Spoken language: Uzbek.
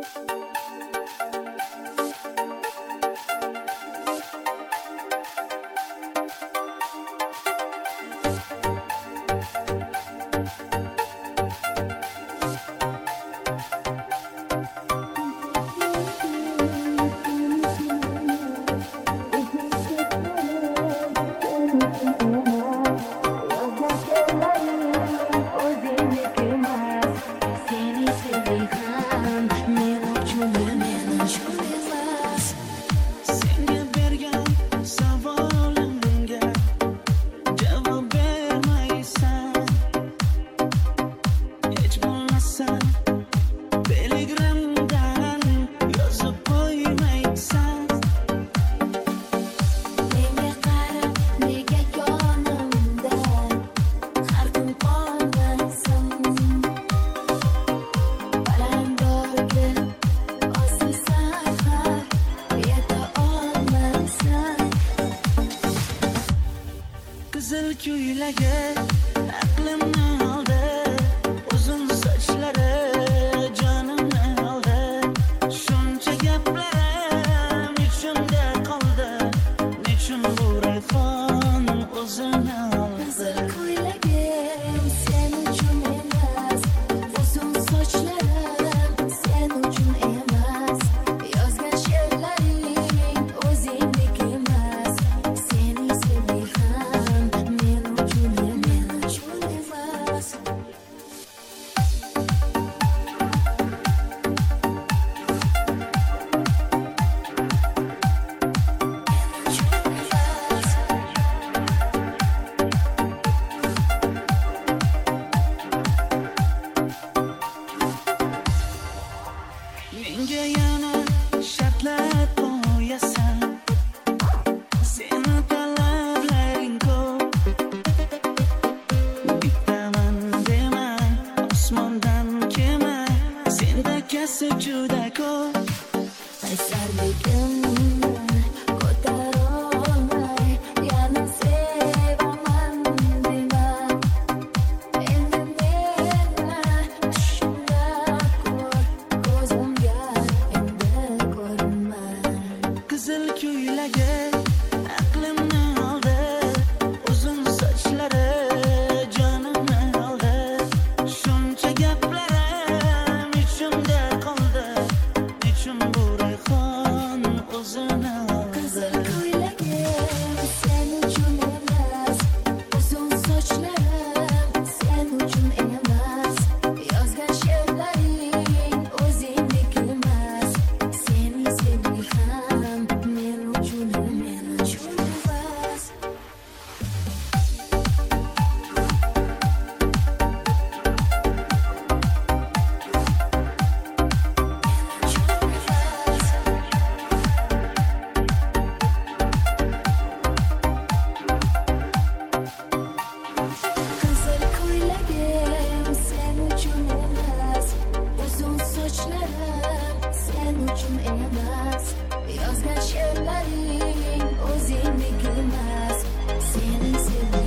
Qizil ko'ylagi aqlimni oldi, uzun sochlari jonimni oldi. Shuncha gaplarim ichimda qoldi, nechun bu rayhon o'zini oldi. Qizil ko'ylagim sen uchun emas, uzun sochlarim sen uchun emas, yozgan she'rlaring o'zingniki emas, seni sevgan men uchun emas. Menga yana shartlar qo'yasan, seni talablaring ko'p. Bittaman dema, osmondan kema, senda kasi juda ko'p. Qaysarligimni ko'tarolmay yana sevaman dema. Endi meni tushimda ko'r, ko'zimga endi ko'rinma. Qizil ko'ylagi aqlimni oldi, uzun sochlari jonimni oldi. Shuncha gaplarim ichimda qoldi, nechun bu rayhon o'zini oldi. Qizil ko'ylagim sen uchun emas, uzun sochlarim sen uchun emas, yozgan she'rlaring o'zingniki emas, seni sevgan men uchun emas. Qizil ko'ylagim sen uchun emas, uzun sochlarim sen uchun emas, yozgan she'rlaring o'zingniki emas, seni sevgan